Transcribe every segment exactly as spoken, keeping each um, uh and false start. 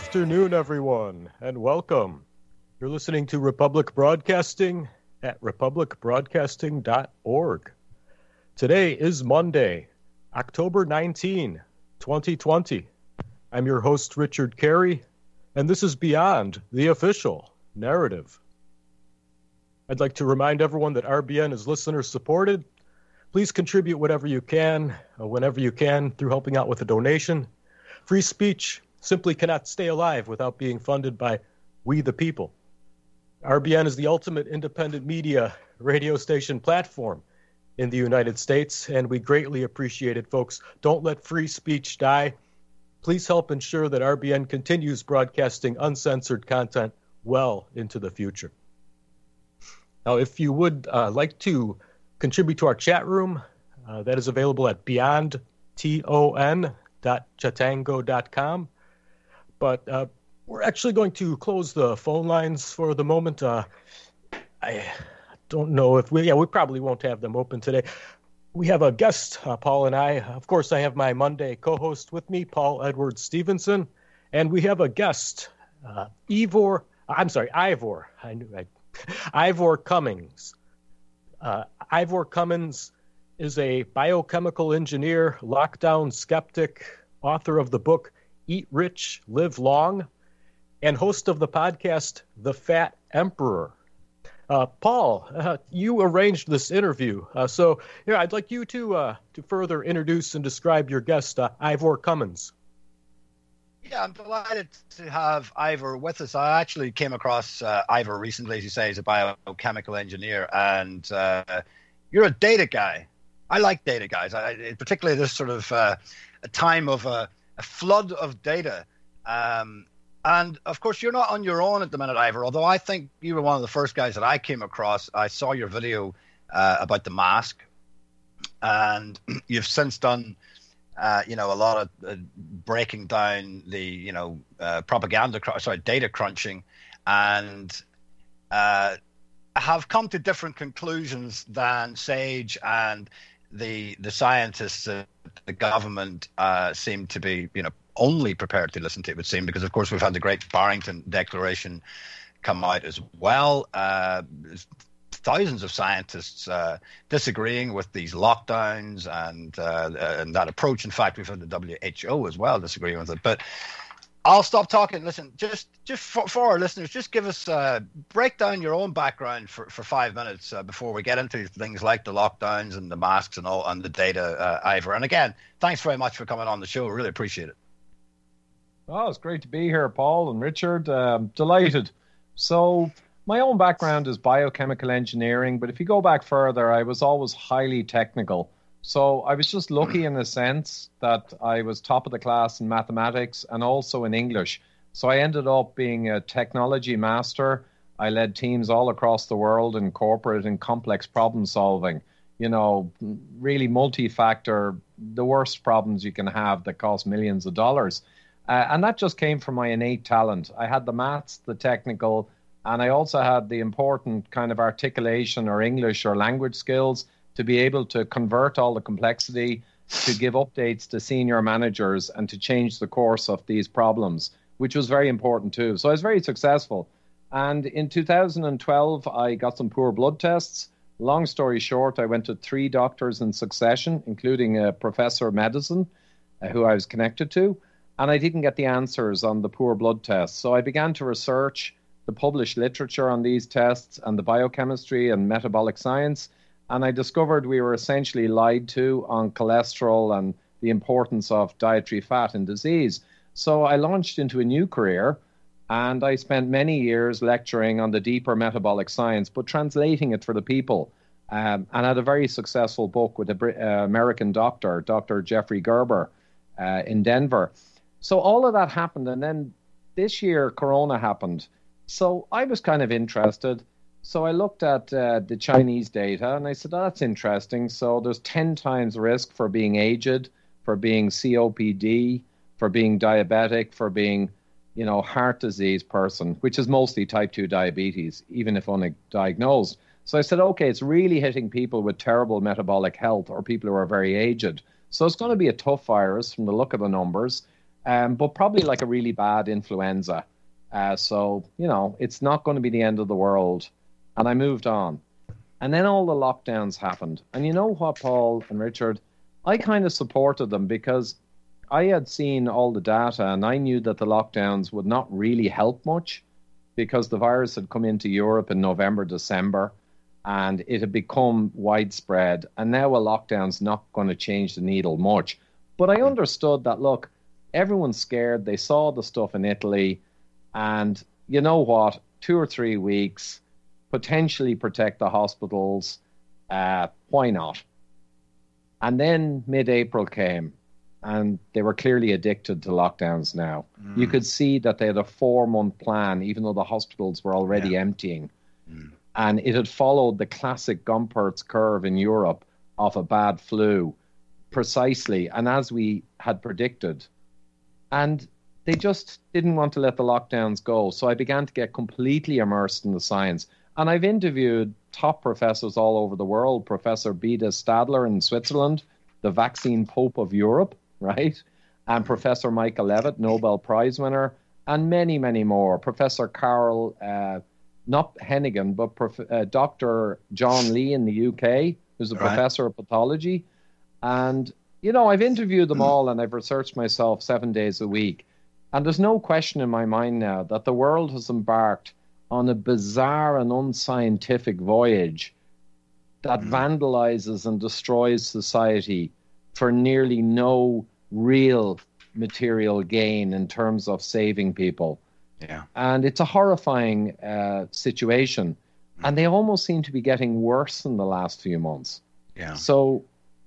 afternoon, everyone, and welcome. You're listening to Republic Broadcasting at republic broadcasting dot org. Today is Monday, October nineteenth, twenty twenty. I'm your host, Richard Carey, and this is Beyond the Official Narrative. I'd like to remind everyone that R B N is listener-supported. Please contribute whatever you can, uh, whenever you can, through helping out with a donation. Free speech simply cannot stay alive without being funded by we the people. R B N is the ultimate independent media radio station platform in the United States, and we greatly appreciate it, folks. Don't let free speech die. Please help ensure that R B N continues broadcasting uncensored content well into the future. Now, if you would uh, like to contribute to our chat room, uh, that is available at beyond ton dot chatango dot com. But uh, we're actually going to close the phone lines for the moment. Uh, I don't know if we, yeah, we probably won't have them open today. We have a guest, uh, Paul and I. Of course, I have my Monday co-host with me, Paul Edward Stevenson. And we have a guest, uh, Ivor, I'm sorry, Ivor. I knew I, Ivor Cummins. Uh, Ivor Cummins is a biochemical engineer, lockdown skeptic, author of the book Eat Rich, Live Long, and host of the podcast The Fat Emperor. Uh, Paul, uh, you arranged this interview, uh, so yeah, I'd like you to uh, to further introduce and describe your guest, uh, Ivor Cummins. Yeah, I'm delighted to have Ivor with us. I actually came across uh, Ivor recently, as you say. He's a biochemical engineer, and uh, you're a data guy. I like data guys, I, particularly this sort of uh, a time of a, a flood of data. Um, and, of course, you're not on your own at the minute, Ivor, although I think you were one of the first guys that I came across. I saw your video uh, about the mask, and you've since done, uh, you know, a lot of uh, breaking down the, you know, uh, propaganda, sorry, data crunching, and uh, have come to different conclusions than Sage and the the scientists at the government uh, seem to be, you know, only prepared to listen to, it would seem, because, of course, we've had the Great Barrington Declaration come out as well. Uh, thousands of scientists uh, disagreeing with these lockdowns and, uh, and that approach. In fact, we've had the W H O as well disagreeing with it. But I'll stop talking. Listen, just just for, for our listeners, just give us uh, break down your own background for, for five minutes uh, before we get into things like the lockdowns and the masks and all and the data, uh, Ivor. And again, thanks very much for coming on the show. Really appreciate it. Oh, it's great to be here, Paul and Richard. Um, delighted. So my own background is biochemical engineering, but if you go back further, I was always highly technical. So I was just lucky in the sense that I was top of the class in mathematics and also in English. So I ended up being a technology master. I led teams all across the world in corporate and complex problem solving. You know, really multi-factor, the worst problems you can have that cost millions of dollars. Uh, and that just came from my innate talent. I had the maths, the technical, and I also had the important kind of articulation or English or language skills to be able to convert all the complexity, to give updates to senior managers and to change the course of these problems, which was very important too. So I was very successful. And in two thousand twelve, I got some poor blood tests. Long story short, I went to three doctors in succession, including a professor of medicine uh, who I was connected to, and I didn't get the answers on the poor blood tests. So I began to research the published literature on these tests and the biochemistry and metabolic science. And I discovered we were essentially lied to on cholesterol and the importance of dietary fat in disease. So I launched into a new career, and I spent many years lecturing on the deeper metabolic science, but translating it for the people. Um, and had a very successful book with an uh, American doctor, Doctor Jeffrey Gerber, uh, in Denver. So all of that happened, and then this year, Corona happened. So I was kind of interested. So I looked at uh, the Chinese data and I said, oh, that's interesting. So there's ten times risk for being aged, for being C O P D, for being diabetic, for being, you know, heart disease person, which is mostly type two diabetes, even if undiagnosed. So I said, okay, it's really hitting people with terrible metabolic health or people who are very aged. So it's going to be a tough virus from the look of the numbers. um, but probably like a really bad influenza. Uh, so, you know, it's not going to be the end of the world. And I moved on. And then all the lockdowns happened. And you know what, Paul and Richard? I kind of supported them because I had seen all the data and I knew that the lockdowns would not really help much because the virus had come into Europe in November, December, and it had become widespread. And now a lockdown's not going to change the needle much. But I understood that, look, everyone's scared. They saw the stuff in Italy. And you know what? Two or three weeks, potentially protect the hospitals. Uh, why not? And then mid-April came, and they were clearly addicted to lockdowns now. Mm. You could see that they had a four-month plan, even though the hospitals were already yeah. emptying. Mm. And it had followed the classic Gompertz curve in Europe of a bad flu, precisely, and as we had predicted. And they just didn't want to let the lockdowns go. So I began to get completely immersed in the science. And I've interviewed top professors all over the world. Professor Beda Stadler in Switzerland, the vaccine pope of Europe, right? And Professor Michael Levitt, Nobel Prize winner, and many, many more. Professor Carl, uh, not Hennigan, but Prof, uh, Doctor John Lee in the U K, who's a right. professor of pathology. And, you know, I've interviewed them all and I've researched myself seven days a week. And there's no question in my mind now that the world has embarked on a bizarre and unscientific voyage that mm. vandalizes and destroys society for nearly no real material gain in terms of saving people. Yeah. And it's a horrifying uh, situation. Mm. And they almost seem to be getting worse in the last few months. Yeah. So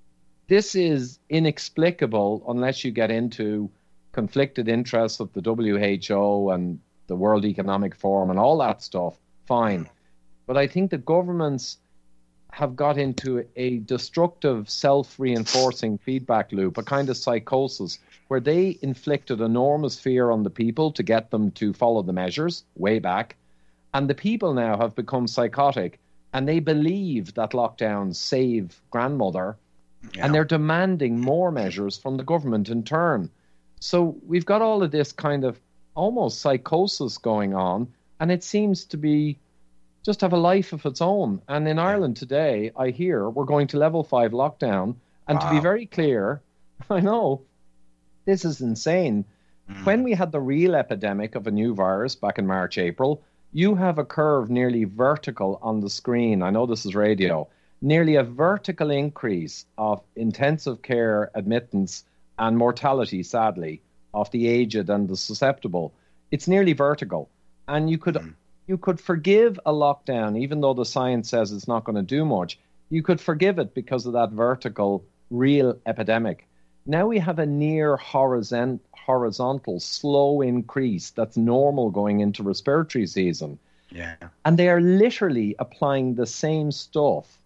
this is inexplicable unless you get into conflicted interests of the W H O and the World Economic Forum and all that stuff, fine. But I think the governments have got into a destructive, self-reinforcing feedback loop, a kind of psychosis, where they inflicted enormous fear on the people to get them to follow the measures way back. And the people now have become psychotic, and they believe that lockdowns save grandmother, yeah. and they're demanding more measures from the government in turn. So we've got all of this kind of almost psychosis going on, and it seems to be just have a life of its own. And in Ireland today, I hear we're going to level five lockdown. And wow. to be very clear, I know, this is insane. Mm. When we had the real epidemic of a new virus back in March, April, you have a curve nearly vertical on the screen. I know this is radio. Nearly a vertical increase of intensive care admittance and mortality, sadly, of the aged and the susceptible. It's nearly vertical. And you could mm. you could forgive a lockdown, even though the science says it's not going to do much. You could forgive it because of that vertical, real epidemic. Now we have a near horizon, horizontal, slow increase that's normal going into respiratory season. Yeah. And they are literally applying the same stuff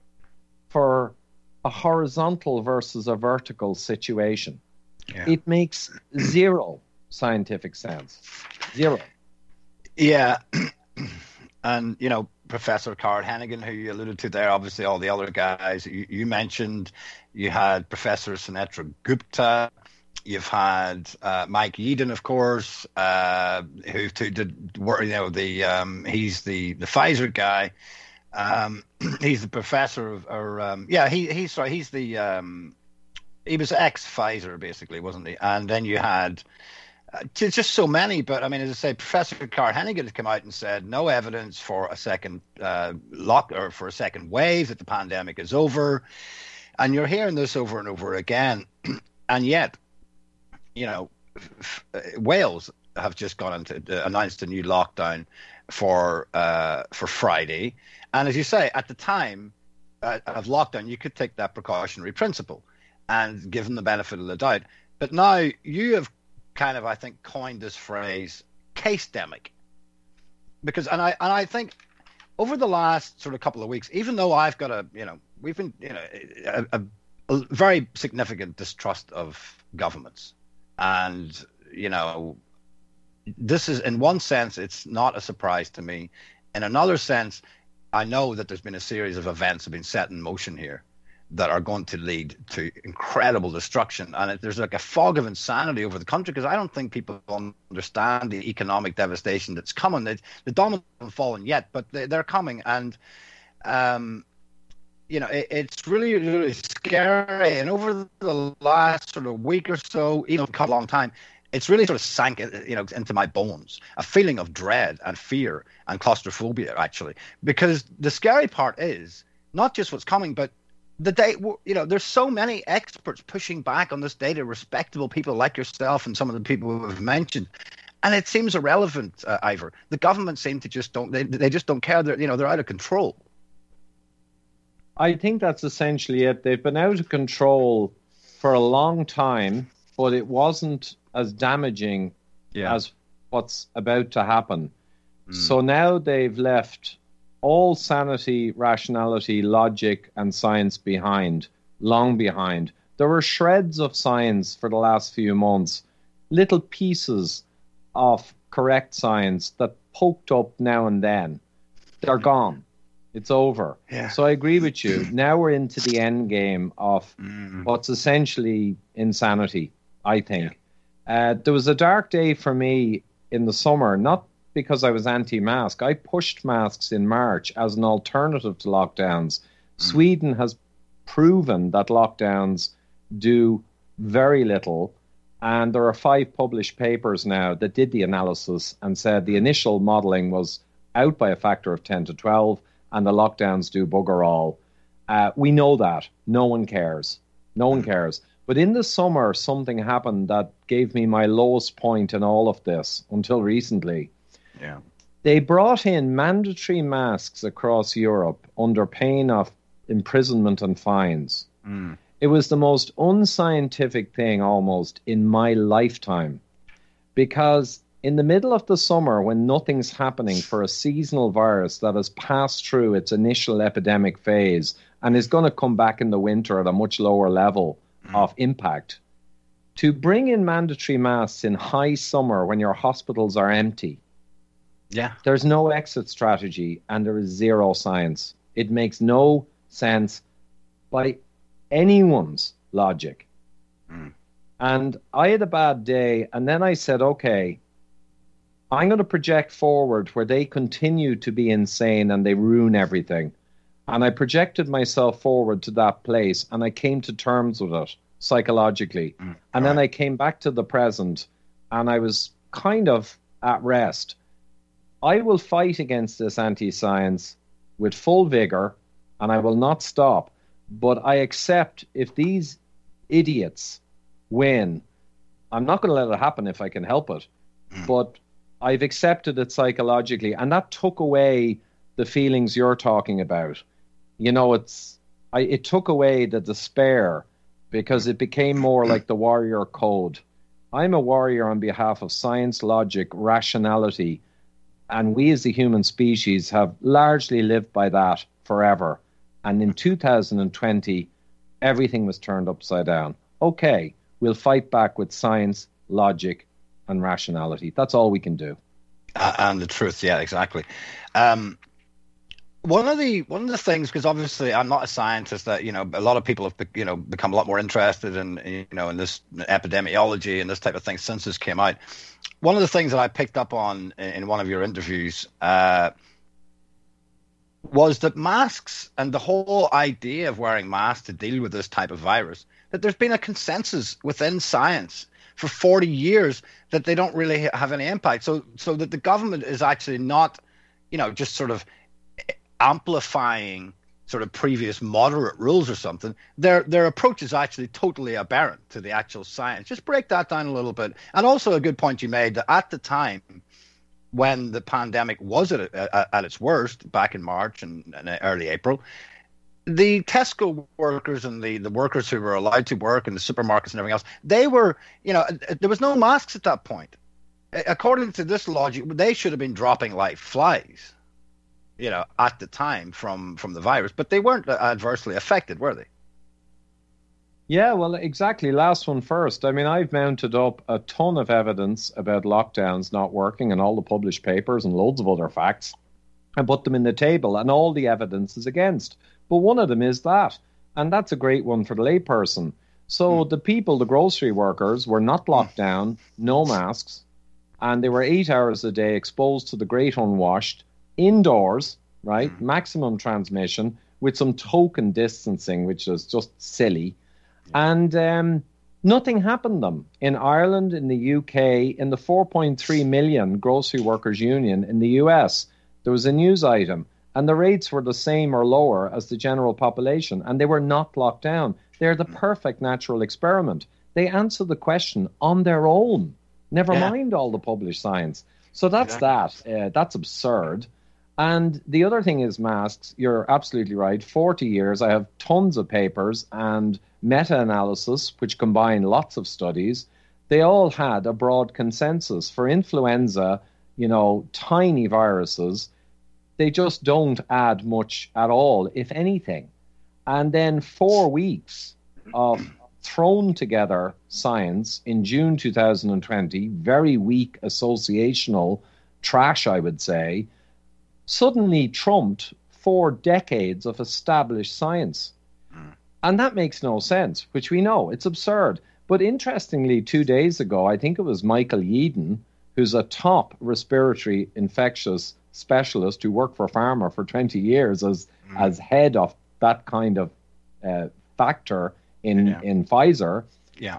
for a horizontal versus a vertical situation. Yeah. It makes zero scientific sense. Zero. Yeah. And, you know, Professor Carl Hennigan, who you alluded to there, obviously all the other guys you, you mentioned, you had Professor Sunetra Gupta, you've had uh, Mike Yeadon, of course, uh, who, who did work, you know, the um, he's the, the Pfizer guy. Um, he's the professor of, or um, yeah, he he's sorry, he's the um, he was ex-Pfizer basically, wasn't he? And then you had uh, just so many. But I mean, as I say, Professor Carl Hennigan had come out and said no evidence for a second uh, lock or for a second wave, that the pandemic is over. And you're hearing this over and over again, and yet, you know, f- Wales have just gone into uh, announced a new lockdown for uh, for Friday. And as you say, at the time uh, of lockdown, you could take that precautionary principle and give them the benefit of the doubt. But now you have kind of, I think, coined this phrase, case-demic. Because, and I and I think over the last sort of couple of weeks, even though I've got a, you know, we've been, you know, a, a, a very significant distrust of governments. And, you know, this is, in one sense, it's not a surprise to me. In another sense, I know that there's been a series of events that have been set in motion here that are going to lead to incredible destruction. And it, there's like a fog of insanity over the country because I don't think people understand the economic devastation that's coming. It, the dominoes haven't fallen yet, but they, they're coming. And, um, you know, it, it's really, really scary. And over the last sort of week or so, even a long time, it's really sort of sank, you know, into my bones, a feeling of dread and fear and claustrophobia, actually. Because the scary part is not just what's coming, but the day, you know, there's so many experts pushing back on this data, respectable people like yourself and some of the people who have mentioned, and it seems irrelevant, uh, Ivor. The government seem to just don't, they, they just don't care. They're, you know, they're out of control. I think that's essentially it. They've been out of control for a long time, but it wasn't as damaging yeah. as what's about to happen. Mm. So now they've left all sanity, rationality, logic, and science behind, long behind. There were shreds of science for the last few months, little pieces of correct science that poked up now and then. They're gone. It's over. Yeah. So I agree with you. Now we're into the end game of mm. what's essentially insanity, I think. Yeah. Uh, there was a dark day for me in the summer, not because I was anti-mask. I pushed masks in March as an alternative to lockdowns. Mm. Sweden has proven that lockdowns do very little, and there are five published papers now that did the analysis and said the initial modelling was out by a factor of ten to twelve, and the lockdowns do bugger all. Uh, we know that. No one cares. No one cares. But in the summer, something happened that gave me my lowest point in all of this until recently. Yeah. They brought in mandatory masks across Europe under pain of imprisonment and fines. Mm. It was the most unscientific thing almost in my lifetime, because in the middle of the summer, when nothing's happening for a seasonal virus that has passed through its initial epidemic phase and is going to come back in the winter at a much lower level mm. of impact, to bring in mandatory masks in high summer when your hospitals are empty, yeah, there's no exit strategy and there is zero science. It makes no sense by anyone's logic. Mm. And I had a bad day, and then I said, okay, I'm going to project forward where they continue to be insane and they ruin everything. And I projected myself forward to that place, and I came to terms with it psychologically. Mm. And then right. I came back to the present, and I was kind of at rest. I will fight against this anti-science with full vigor, and I will not stop. But I accept if these idiots win, I'm not going to let it happen if I can help it. Mm. But I've accepted it psychologically, and that took away the feelings you're talking about. You know, it's I, it took away the despair, because it became more like the warrior code. I'm a warrior on behalf of science, logic, rationality, and we as the human species have largely lived by that forever. And in two thousand twenty, everything was turned upside down. Okay, we'll fight back with science, logic, and rationality. That's all we can do. Uh, and the truth, yeah, exactly. Um, one of the one of the things, because obviously I'm not a scientist, that you know a lot of people have you know become a lot more interested in you know in this epidemiology and this type of thing since this came out. One of the things that I picked up on in, in one of your interviews uh, was that masks and the whole idea of wearing masks to deal with this type of virus, that there's been a consensus within science for forty years that they don't really have any impact. So, so that the government is actually not, you know, just sort of amplifying sort of previous moderate rules or something. Their their approach is actually totally aberrant to the actual science. Just break that down a little bit. And also a good point you made that at the time when the pandemic was at, at, at its worst, back in March and, and early April, the Tesco workers and the, the workers who were allowed to work in the supermarkets and everything else, they were, you know, there was no masks at that point. According to this logic, they should have been dropping like flies, you know, at the time from, from the virus, but they weren't adversely affected, were they? Yeah, well, exactly. Last one first. I mean, I've mounted up a ton of evidence about lockdowns not working and all the published papers and loads of other facts. I put them in the table and all the evidence is against. But one of them is that And that's a great one for the layperson. So mm. the people, the grocery workers, were not locked down, no masks, and they were eight hours a day exposed to the great unwashed, indoors, right? Mm. Maximum transmission with some token distancing, which is just silly. Yeah. And um, nothing happened to them. In Ireland, in the U K, in the four point three million grocery workers union in the U S, there was a news item, and the rates were the same or lower as the general population, and they were not locked down. They're the perfect natural experiment. They answer the question on their own, never yeah. mind all the published science. So that's exactly. that. Uh, that's absurd. And the other thing is masks. You're absolutely right. forty years, I have tons of papers and meta-analysis, which combine lots of studies. They all had a broad consensus. For influenza, you know, tiny viruses, they just don't add much at all, if anything. And then four weeks of thrown together science in June two thousand twenty, very weak associational trash, I would say, suddenly trumped four decades of established science. And that makes no sense, which we know. It's absurd. But interestingly, two days ago, I think it was Michael Yeadon, who's a top respiratory infectious specialist who worked for pharma for twenty years as, mm. as head of that kind of uh, factor in, yeah. in Pfizer. Yeah.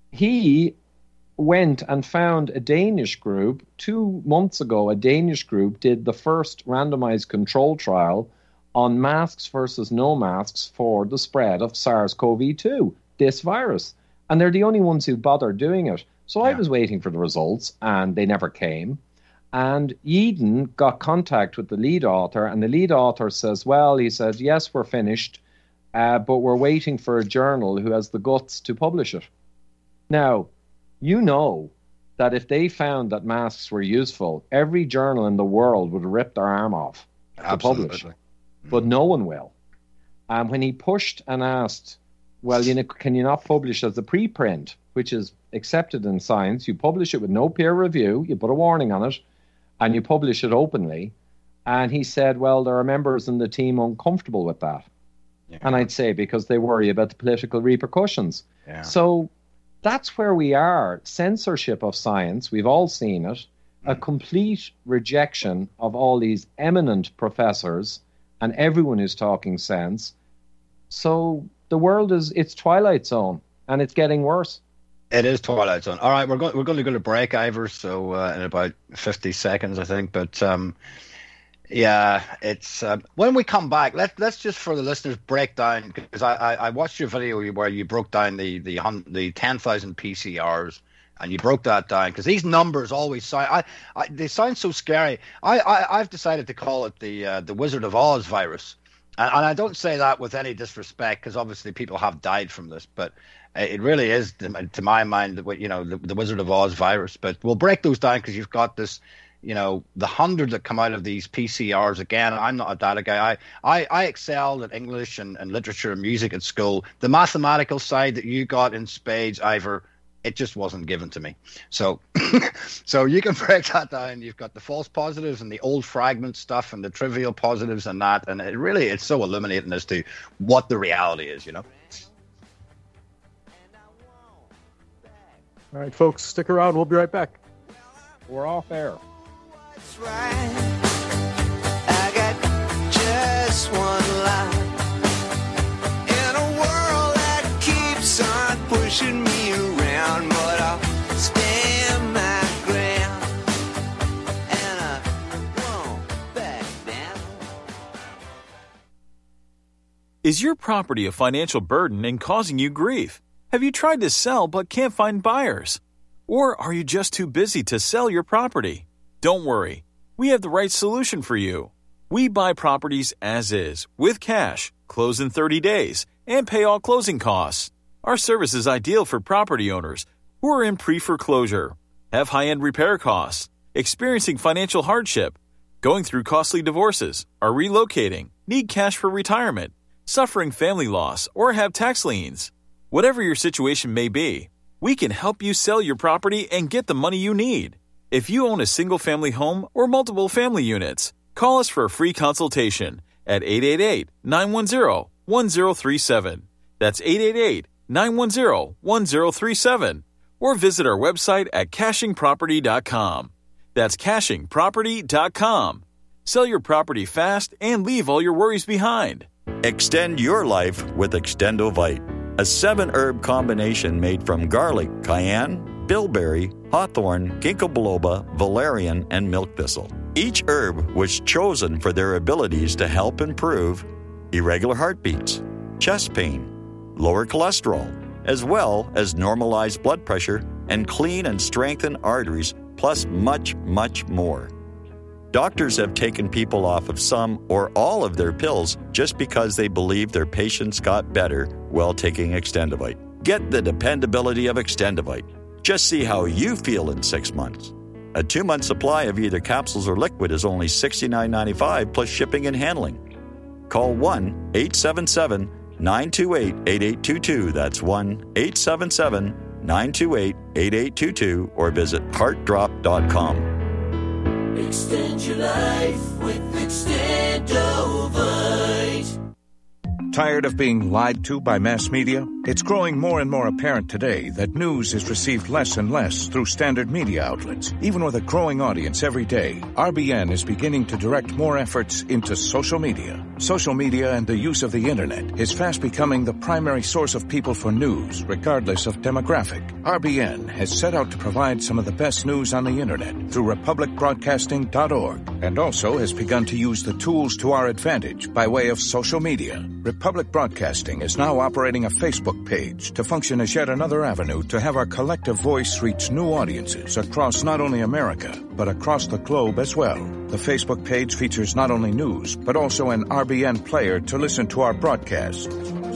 He went and found a Danish group. Two months ago, a Danish group did the first randomized control trial on masks versus no masks for the spread of SARS-C o V two, this virus. And they're the only ones who bothered doing it. So yeah. I was waiting for the results, and they never came. And Yeadon got contact with the lead author, and the lead author says, well, he says, yes, we're finished, uh, but we're waiting for a journal who has the guts to publish it. Now, you know that if they found that masks were useful, every journal in the world would rip their arm off to Absolutely. publish. But no one will. And when he pushed and asked, well, you know, can you not publish as a preprint, which is accepted in science? You publish it with no peer review, you put a warning on it, and you publish it openly. And he said, well, there are members in the team uncomfortable with that. Yeah. And I'd say because they worry about the political repercussions. Yeah. So that's where we are. Censorship of science, we've all seen it. Mm. A complete rejection of all these eminent professors and everyone who's talking sense. So the world is, it's Twilight Zone, and it's getting worse. It is Twilight Zone. All right, we're going we're going to go to break, Ivor. So uh, in about fifty seconds, I think. But um, yeah, it's uh, when we come back. Let let's just for the listeners break down, because I, I, I watched your video where you broke down the the the ten thousand P C Rs, and you broke that down because these numbers always sound I, I they sound so scary. I, I I've decided to call it the uh, the Wizard of Oz virus, and, and I don't say that with any disrespect because obviously people have died from this, but it really is, to my mind, you know, the, the Wizard of Oz virus. But we'll break those down because you've got this, you know, the hundred that come out of these P C Rs. Again, I'm not a data guy. I, I, I excelled at English and, and literature and music at school. The mathematical side that you got in spades, Ivor, it just wasn't given to me. So so you can break that down. You've got the false positives and the old fragment stuff and the trivial positives and that. And it really, it's so illuminating as to what the reality is, you know. All right, folks, stick around. We'll be right back. We're off air. That's right. I got just one line. In a world that keeps on pushing me around, but I'll stand my ground, and I won't back down. Is your property a financial burden and causing you grief? Have you tried to sell but can't find buyers? Or are you just too busy to sell your property? Don't worry. We have the right solution for you. We buy properties as is, with cash, close in thirty days, and pay all closing costs. Our service is ideal for property owners who are in pre-foreclosure, have high-end repair costs, experiencing financial hardship, going through costly divorces, are relocating, need cash for retirement, suffering family loss, or have tax liens. Whatever your situation may be, we can help you sell your property and get the money you need. If you own a single-family home or multiple family units, call us for a free consultation at eight eight eight, nine one zero, one zero three seven. That's eight eight eight, nine one zero, one zero three seven. Or visit our website at caching property dot com. That's caching property dot com. Sell your property fast and leave all your worries behind. Extend your life with Extendovite, a seven-herb combination made from garlic, cayenne, bilberry, hawthorn, ginkgo biloba, valerian, and milk thistle. Each herb was chosen for their abilities to help improve irregular heartbeats, chest pain, lower cholesterol, as well as normalize blood pressure and clean and strengthen arteries, plus much, much more. Doctors have taken people off of some or all of their pills just because they believe their patients got better while taking Extendovite. Get the dependability of Extendovite. Just see how you feel in six months. A two-month supply of either capsules or liquid is only sixty-nine ninety-five plus shipping and handling. Call one eight seven seven, nine two eight, eight eight two two. That's one eight seven seven, nine two eight, eight eight two two or visit heart drop dot com. Extend your life with Extendovite. Tired of being lied to by mass media? It's growing more and more apparent today that news is received less and less through standard media outlets. Even with a growing audience every day, R B N is beginning to direct more efforts into social media. Social media and the use of the internet is fast becoming the primary source of people for news, regardless of demographic. R B N has set out to provide some of the best news on the internet through republic broadcasting dot org, and also has begun to use the tools to our advantage by way of social media. Republic Broadcasting is now operating a Facebook page to function as yet another avenue to have our collective voice reach new audiences across not only America, but across the globe as well. The Facebook page features not only news, but also an R B N player to listen to our broadcast.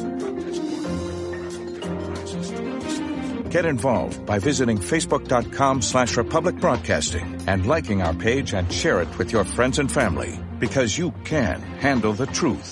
Get involved by visiting facebook.com slash Republic Broadcasting and liking our page and share it with your friends and family, because you can handle the truth.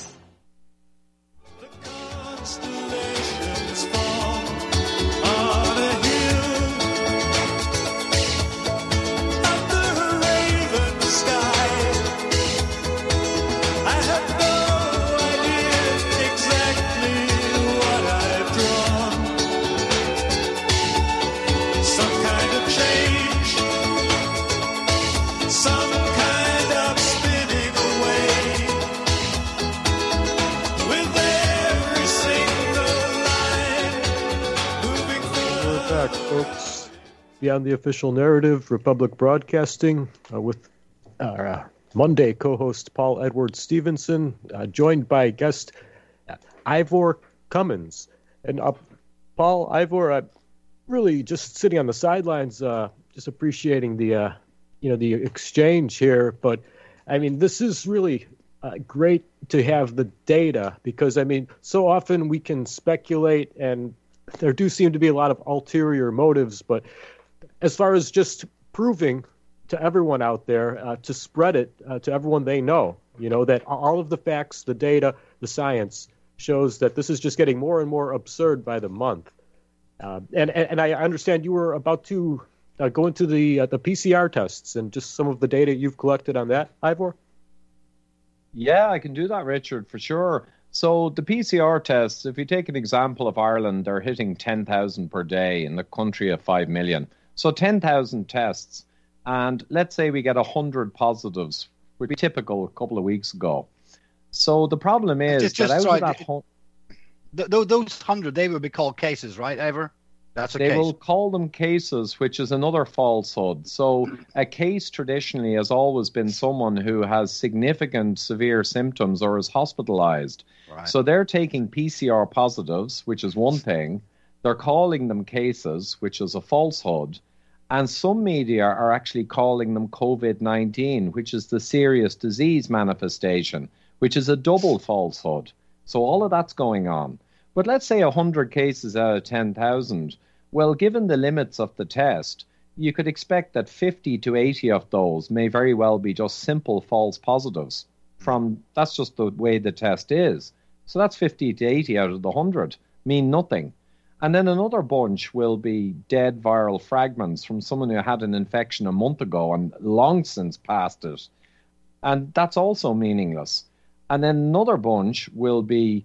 Folks, Beyond the Official Narrative, Republic Broadcasting, uh, with our uh, Monday co-host Paul Edward Stevenson, uh, joined by guest uh, Ivor Cummins. And uh, Paul, Ivor, I'm really just sitting on the sidelines, uh, just appreciating the, uh, you know, the exchange here. But I mean, this is really uh, great to have the data, because I mean, so often we can speculate, and there do seem to be a lot of ulterior motives, but as far as just proving to everyone out there, uh, to spread it uh, to everyone they know, you know, that all of the facts, the data, the science shows that this is just getting more and more absurd by the month. Uh, and, and and I understand you were about to uh, go into the uh, the P C R tests and just some of the data you've collected on that, Ivor? Yeah, I can do that, Richard, for sure. So the P C R tests, if you take an example of Ireland, they're hitting ten thousand per day in the country of five million. So ten thousand tests, and let's say we get one hundred positives, would be typical a couple of weeks ago. So the problem is just, just, that out sorry, of that... Hun- th- th- those one hundred, they would be called cases, right, Ivor? That's a they case. will call them cases, which is another falsehood. So a case traditionally has always been someone who has significant severe symptoms or is hospitalized. Right. So they're taking P C R positives, which is one thing. They're calling them cases, which is a falsehood. And some media are actually calling them COVID nineteen, which is the serious disease manifestation, which is a double falsehood. So all of that's going on. But let's say one hundred cases out of ten thousand. Well, given the limits of the test, you could expect that fifty to eighty of those may very well be just simple false positives. From that's just the way the test is. So that's fifty to eighty out of the one hundred, mean nothing. And then another bunch will be dead viral fragments from someone who had an infection a month ago and long since passed it. And that's also meaningless. And then another bunch will be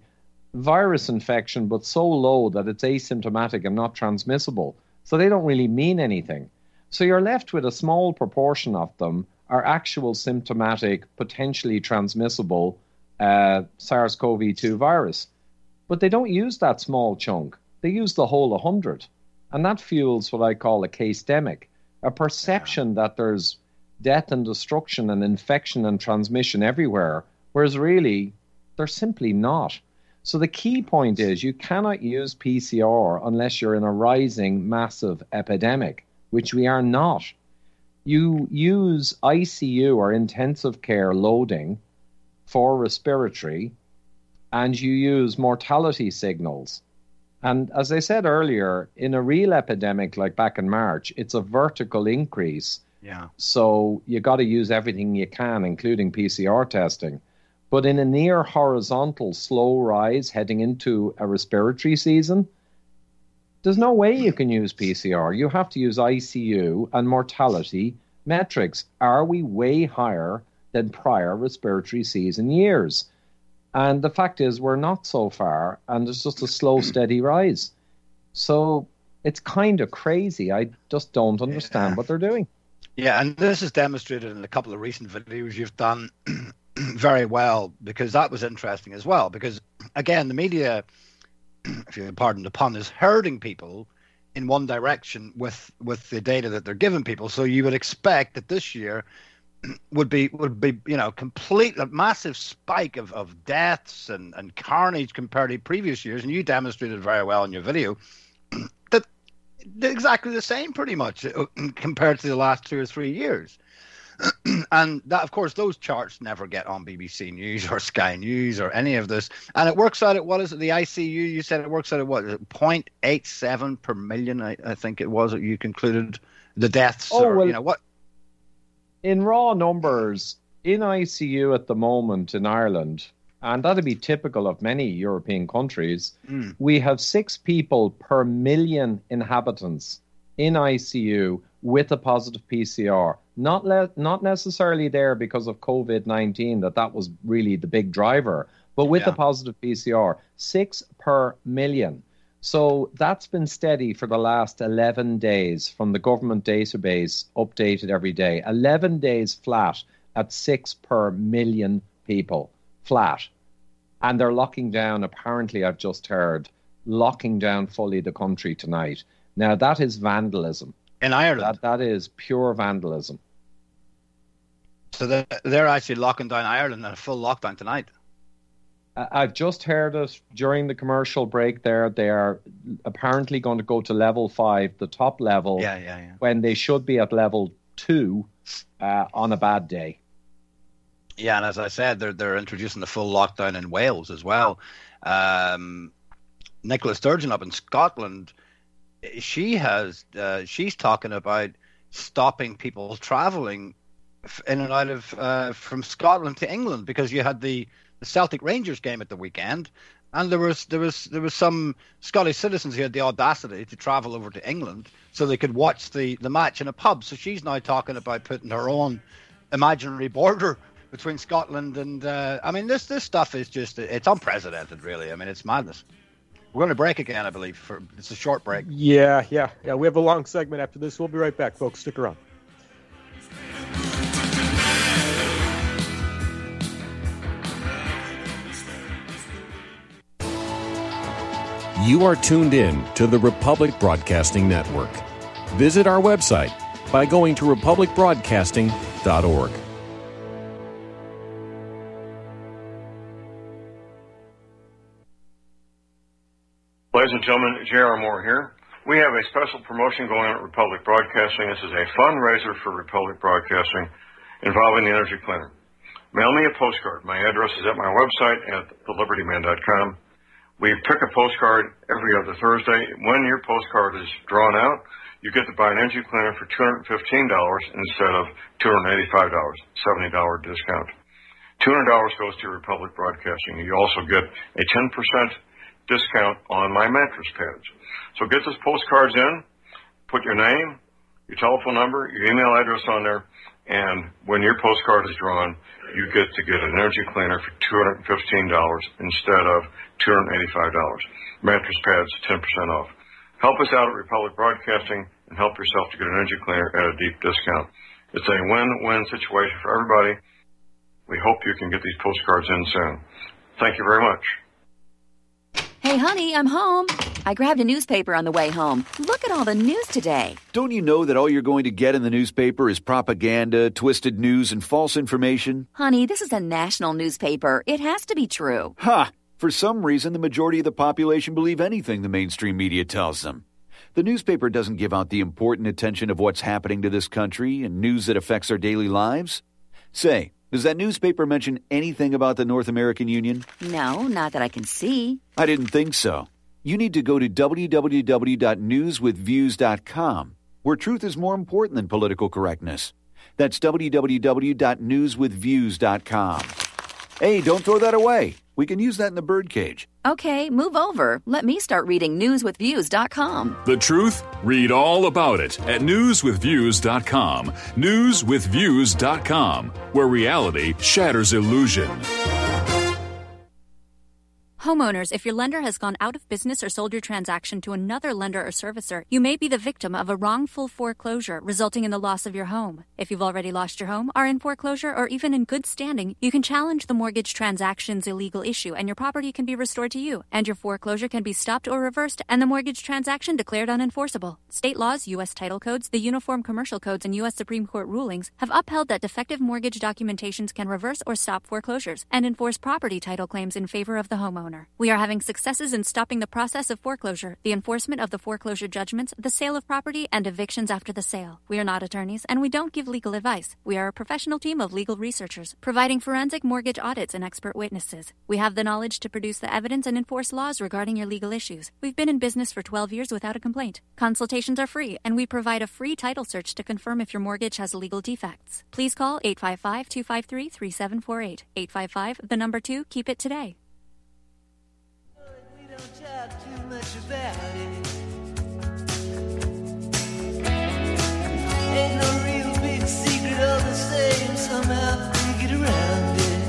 virus infection, but so low that it's asymptomatic and not transmissible. So they don't really mean anything. So you're left with a small proportion of them are actual symptomatic, potentially transmissible uh, SARS-C o V two virus. But they don't use that small chunk. They use the whole one hundred. And that fuels what I call a case-demic, a perception that there's death and destruction and infection and transmission everywhere, whereas really, they're simply not. So the key point is you cannot use P C R unless you're in a rising massive epidemic, which we are not. You use I C U or intensive care loading for respiratory, and you use mortality signals. And as I said earlier, in a real epidemic like back in March, it's a vertical increase. Yeah. So you got to use everything you can, including P C R testing. But in a near horizontal slow rise heading into a respiratory season, there's no way you can use P C R. You have to use I C U and mortality metrics. Are we way higher than prior respiratory season years? And the fact is we're not so far, and it's just a slow, steady rise. So it's kind of crazy. I just don't understand yeah. what they're doing. Yeah, and this is demonstrated in a couple of recent videos you've done very well, because that was interesting as well. Because, again, the media, if you pardon the pun, is herding people in one direction with, with the data that they're giving people. So you would expect that this year would be, would be you know, complete, a massive spike of, of deaths and, and carnage compared to previous years. And you demonstrated very well in your video that they're exactly the same pretty much compared to the last two or three years. And that, of course, those charts never get on B B C News or Sky News or any of this. And it works out at, what is it, the I C U, you said it works out at what, zero point eight seven per million, I, I think it was, that you concluded the deaths. Oh, or, well, you know, what? In raw numbers, in I C U at the moment in Ireland, and that'd be typical of many European countries, mm. we have six people per million inhabitants in I C U with a positive P C R. Not le- not necessarily there because of COVID nineteen, that that was really the big driver, but with yeah. a positive P C R, six per million. So that's been steady for the last eleven days from the government database, updated every day. eleven days flat at six per million people, flat. And they're locking down, apparently, I've just heard, locking down fully the country tonight. Now, that is vandalism. In Ireland? That, that is pure vandalism. So they're, they're actually locking down Ireland in a full lockdown tonight? I've just heard it during the commercial break there. They are apparently going to go to level five, the top level, yeah, yeah, yeah. when they should be at level two uh, on a bad day. Yeah, and as I said, they're they're introducing the full lockdown in Wales as well. Um, Nicola Sturgeon up in Scotland, she has uh, she's talking about stopping people travelling in and out of uh, from Scotland to England, because you had the, the Celtic Rangers game at the weekend, and there was there was there was some Scottish citizens who had the audacity to travel over to England so they could watch the, the match in a pub. So she's now talking about putting her own imaginary border between Scotland and uh, I mean this this stuff is just, it's unprecedented, really. I mean, it's madness. We're going to break again, I believe. For it's a short break. Yeah, yeah, yeah. We have a long segment after this. We'll be right back, folks. Stick around. You are tuned in to the Republic Broadcasting Network. Visit our website by going to republic broadcasting dot org. Ladies and gentlemen, J R. Moore here. We have a special promotion going on at Republic Broadcasting. This is a fundraiser for Republic Broadcasting involving the Energy Cleaner. Mail me a postcard. My address is at my website at the liberty man dot com. We pick a postcard every other Thursday. When your postcard is drawn out, you get to buy an Energy Cleaner for two hundred fifteen dollars instead of two hundred eighty-five dollars, seventy dollars discount. two hundred dollars goes to Republic Broadcasting. You also get a ten percent discount on my mattress pads. So get those postcards in, put your name, your telephone number, your email address on there, And when your postcard is drawn, you get to get an energy cleaner for two hundred fifteen dollars instead of two hundred eighty-five dollars. Mattress pads, ten percent off. Help us out at Republic Broadcasting and help yourself to get an energy cleaner at a deep discount. It's a win-win situation for everybody. We hope you can get these postcards in soon. Thank you very much. Hey, honey, I'm home. I grabbed a newspaper on the way home. Look at all the news today. Don't you know that all you're going to get in the newspaper is propaganda, twisted news, and false information? Honey, this is a national newspaper. It has to be true. Ha! For some reason, the majority of the population believe anything the mainstream media tells them. The newspaper doesn't give out the important attention of what's happening to this country and news that affects our daily lives. Say, does that newspaper mention anything about the North American Union? No, not that I can see. I didn't think so. You need to go to w w w dot news with views dot com, where truth is more important than political correctness. That's w w w dot news with views dot com. Hey, don't throw that away. We can use that in the birdcage. Okay, move over. Let me start reading news with views dot com. The truth? Read all about it at news with views dot com. news with views dot com, where reality shatters illusion. Homeowners, if your lender has gone out of business or sold your transaction to another lender or servicer, you may be the victim of a wrongful foreclosure resulting in the loss of your home. If you've already lost your home, are in foreclosure, or even in good standing, you can challenge the mortgage transaction's illegal issue and your property can be restored to you, and your foreclosure can be stopped or reversed and the mortgage transaction declared unenforceable. State laws, U S title codes, the Uniform Commercial Codes, and U S Supreme Court rulings have upheld that defective mortgage documentations can reverse or stop foreclosures and enforce property title claims in favor of the homeowner. We are having successes in stopping the process of foreclosure, the enforcement of the foreclosure judgments, the sale of property, and evictions after the sale. We are not attorneys, and we don't give legal advice. We are a professional team of legal researchers, providing forensic mortgage audits and expert witnesses. We have the knowledge to produce the evidence and enforce laws regarding your legal issues. We've been in business for twelve years without a complaint. Consultations are free, and we provide a free title search to confirm if your mortgage has legal defects. Please call eight five five, two five three, three seven four eight. eight five five, the number two, keep it today. Don't talk too much about it. Ain't no real big secret, all the same, somehow we get around it.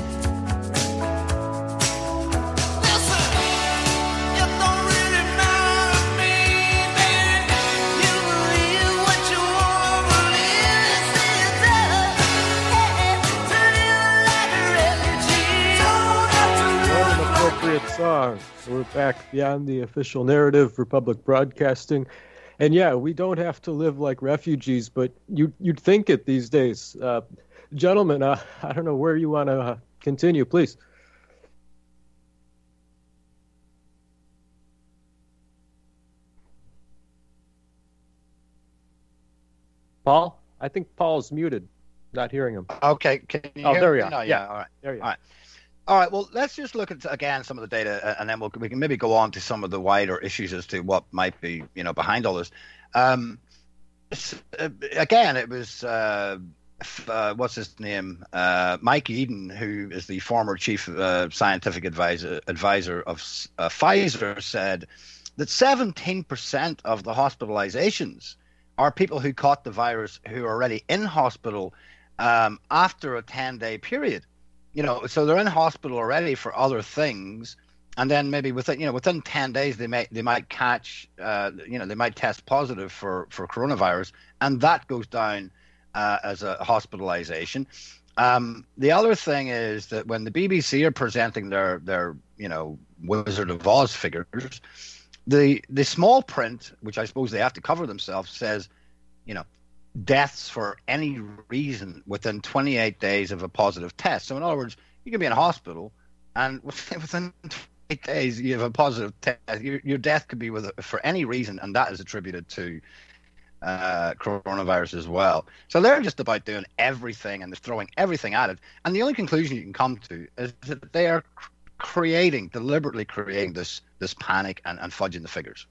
Listen, it don't really matter to me, baby. You believe what you want to believe. It's up, hey, turn you like a refugee. Don't have to What an appropriate song. So we're back beyond the official narrative for public broadcasting. And yeah, we don't have to live like refugees, but you, you'd think it these days. Uh, gentlemen, uh, I don't know where you want to uh, continue, please. Paul? I think Paul's muted. Not hearing him. Okay. Can you oh, hear there me? you are. No, yeah. yeah. All right. There you all right. All right. Well, let's just look at again some of the data, and then we'll, we can maybe go on to some of the wider issues as to what might be, you know, behind all this. Um, uh, again, it was uh, uh, what's his name, uh, Mike Eden, who is the former chief uh, scientific advisor advisor of uh, Pfizer, said that seventeen percent of the hospitalizations are people who caught the virus who are already in hospital um, after a ten-day period. You know, so they're in hospital already for other things, and then maybe within, you know, within ten days they might they might catch, uh, you know, they might test positive for, for coronavirus, and that goes down uh, as a hospitalization. Um, the other thing is that when the B B C are presenting their their you know Wizard of Oz figures, the the small print, which I suppose they have to cover themselves, says, you know, deaths for any reason within twenty-eight days of a positive test. So in other words, you can be in a hospital and within twenty-eight days you have a positive test. Your, your death could be with a, for any reason, and that is attributed to uh, coronavirus as well. So they're just about doing everything and they're throwing everything at it. And the only conclusion you can come to is that they are cr- creating, deliberately creating this this panic and, and fudging the figures.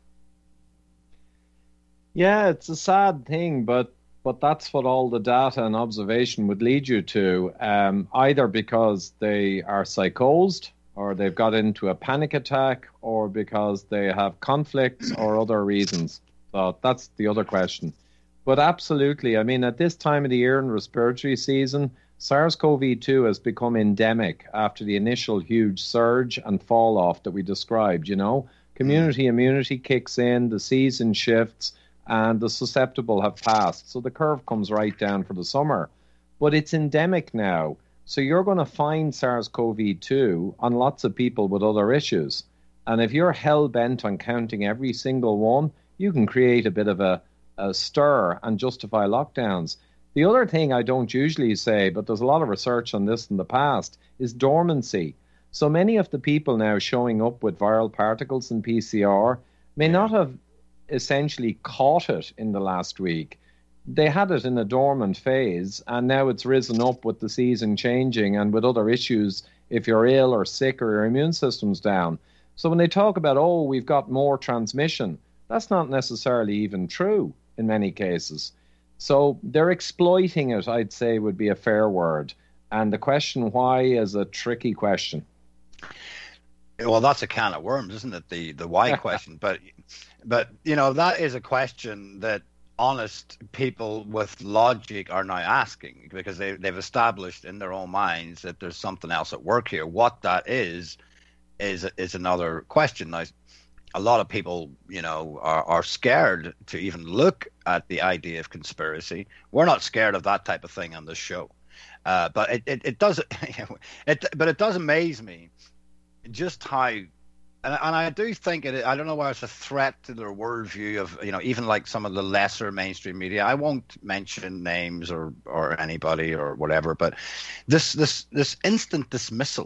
Yeah, it's a sad thing, but But that's what all the data and observation would lead you to, um, either because they are psychosed or they've got into a panic attack or because they have conflicts or other reasons. So that's the other question. But absolutely. I mean, at this time of the year in respiratory season, SARS-C o V two has become endemic after the initial huge surge and fall off that we described, you know. Community immunity kicks in, the season shifts, and the susceptible have passed. So the curve comes right down for the summer. But it's endemic now. So you're going to find SARS-C o V two on lots of people with other issues. And if you're hell-bent on counting every single one, you can create a bit of a, a stir and justify lockdowns. The other thing I don't usually say, but there's a lot of research on this in the past, is dormancy. So many of the people now showing up with viral particles in P C R may not have essentially caught it in the last week. They had it in a dormant phase, and now it's risen up with the season changing and with other issues if you're ill or sick or your immune system's down. So when they talk about, oh, we've got more transmission, that's not necessarily even true in many cases. So they're exploiting it, I'd say, would be a fair word. And the question why is a tricky question. Well, that's a can of worms, isn't it? The the why question. But, but you know, that is a question that honest people with logic are now asking, because they, they've established in their own minds that there's something else at work here. What that is, is is another question. Now, a lot of people, you know, are, are scared to even look at the idea of conspiracy. We're not scared of that type of thing on this show. Uh, but it, it, it does it, but it does amaze me just how, and, and I do think it, I don't know why it's a threat to their worldview of, you know, even like some of the lesser mainstream media. I won't mention names or, or anybody or whatever, but this this this instant dismissal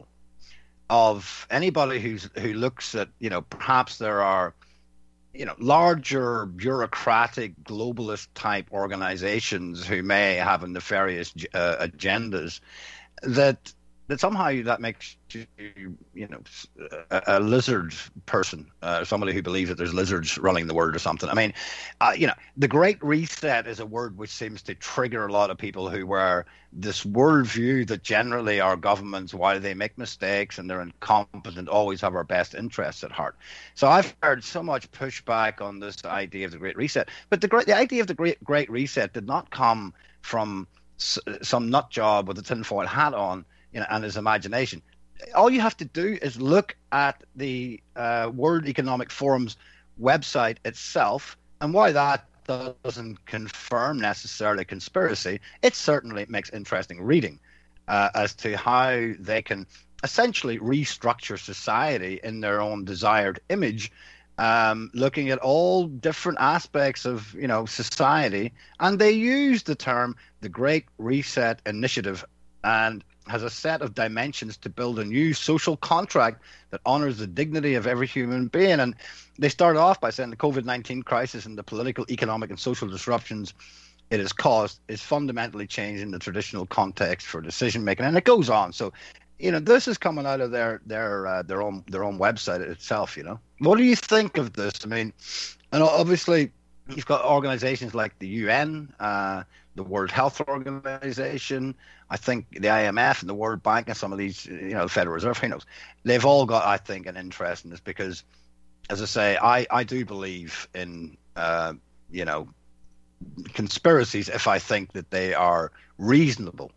of anybody who's who looks at, you know, perhaps there are, you know, larger bureaucratic globalist type organizations who may have nefarious uh, agendas, that that somehow that makes you, you know, a, a lizard person, uh, somebody who believes that there's lizards running the world or something. I mean, uh, you know, the Great Reset is a word which seems to trigger a lot of people who wear this worldview that generally our governments, while they make mistakes and they're incompetent, always have our best interests at heart. So I've heard so much pushback on this idea of the Great Reset. But the, great, the idea of the Great, Great Reset did not come from s- some nut job with a tinfoil hat on, you know, and his imagination. All you have to do is look at the uh, World Economic Forum's website itself, and why that doesn't confirm necessarily conspiracy, it certainly makes interesting reading uh, as to how they can essentially restructure society in their own desired image, um, looking at all different aspects of, you know, society. And they use the term the Great Reset Initiative, and has a set of dimensions to build a new social contract that honors the dignity of every human being. And they started off by saying the COVID nineteen crisis and the political, economic, and social disruptions it has caused is fundamentally changing the traditional context for decision making. And it goes on. So, you know, this is coming out of their their uh, their own their own website itself. You know, what do you think of this? I mean, and obviously you've got organizations like the U N, uh, the World Health Organization, I think the I M F and the World Bank and some of these, you know, the Federal Reserve, who knows? They've all got, I think, an interest in this because, as I say, I, I do believe in, uh, you know, conspiracies if I think that they are reasonable.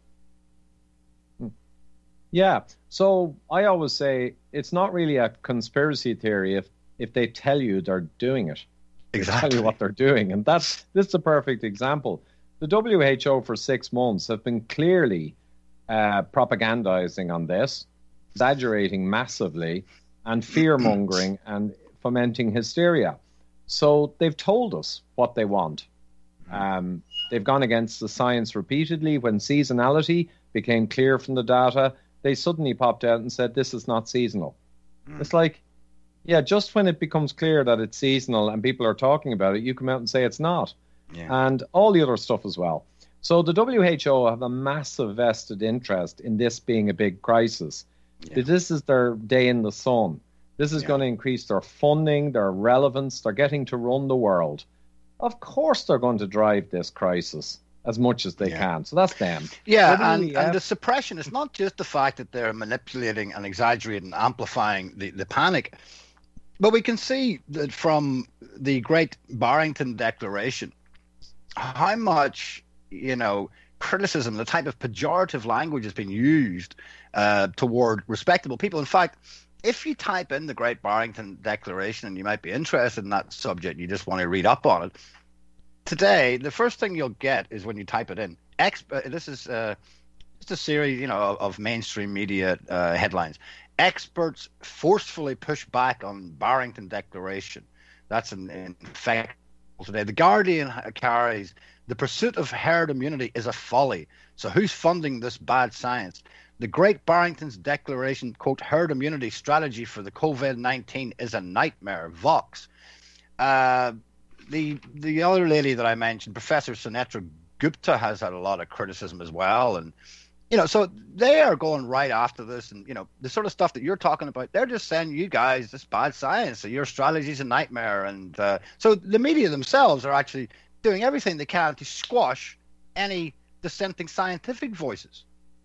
Yeah. So I always say it's not really a conspiracy theory if, if they tell you they're doing it. Exactly. They tell you what they're doing. And that's this is a perfect example. The W H O for six months have been clearly uh, propagandizing on this, exaggerating massively, and fear-mongering and fomenting hysteria. So they've told us what they want. Um, they've gone against the science repeatedly. When seasonality became clear from the data, they suddenly popped out and said, this is not seasonal. Mm. It's like, yeah, just when it becomes clear that it's seasonal and people are talking about it, you come out and say it's not. Yeah. And all the other stuff as well. So the W H O have a massive vested interest in this being a big crisis. Yeah. This is their day in the sun. This is yeah. going to increase their funding, their relevance. They're getting to run the world. Of course they're going to drive this crisis as much as they yeah. can. So that's them. Yeah, and, and the suppression is not just the fact that they're manipulating and exaggerating, amplifying the, the panic, but we can see that from the Great Barrington Declaration how much, you know, criticism, the type of pejorative language has been used uh, toward respectable people. In fact, if you type in the Great Barrington Declaration, and you might be interested in that subject, you just want to read up on it, today, the first thing you'll get is when you type it in, exp- this is uh, just a series, you know, of, of mainstream media uh, headlines. Experts forcefully push back on Barrington Declaration. That's in, in fact today. The Guardian carries, the pursuit of herd immunity is a folly. So who's funding this bad science? The Great Barrington's Declaration, quote, herd immunity strategy for the COVID nineteen is a nightmare. Vox. Uh, the the other lady that I mentioned, Professor Sunetra Gupta, has had a lot of criticism as well. And, you know, so they are going right after this. And, you know, the sort of stuff that you're talking about, they're just saying, you guys, this bad science, so your strategy is a nightmare. And uh, so the media themselves are actually doing everything they can to squash any dissenting scientific voices.